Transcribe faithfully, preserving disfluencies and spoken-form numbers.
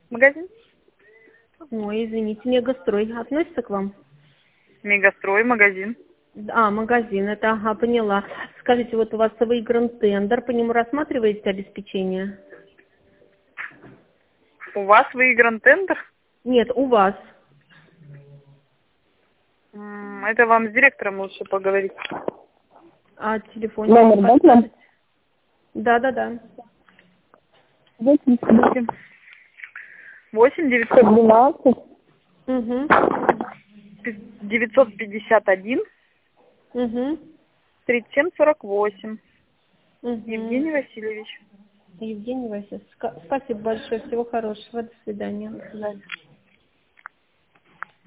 Магазин? Ой, извините, Мегастрой относится к вам? Мегастрой, магазин. А, магазин, это, ага, поняла. Скажите, вот у вас выигран тендер, по нему рассматриваете обеспечение? У вас выигран тендер? Нет, у вас. М, Это вам с директором лучше поговорить. А телефон? Номер дать нам? Да, да, да. Восемь, Восемь. Восемь девятьсот сто двенадцать. Угу. девятьсот пятьдесят один Угу. тридцать семь сорок восемь. Угу. Евгений Васильевич. Евгений Васильевич, ска- спасибо большое, всего хорошего, до свидания. До свидания.